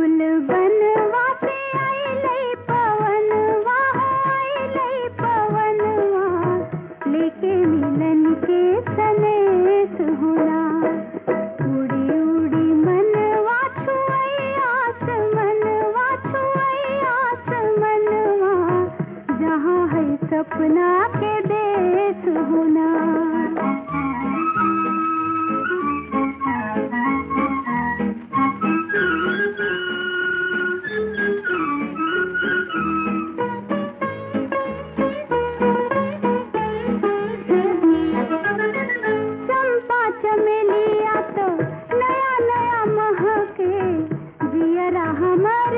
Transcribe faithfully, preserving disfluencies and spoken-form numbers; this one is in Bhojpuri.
गुल बनवा से आइले पवनवा हो आइले पवनवा लेके मिलन के सनेस होना उड़ी उड़ी मनवा छुई आसमनवा छुई आसमनवा जहाँ है सपना के देश होना। चमेलिया तो नया नया महके जियरा हमर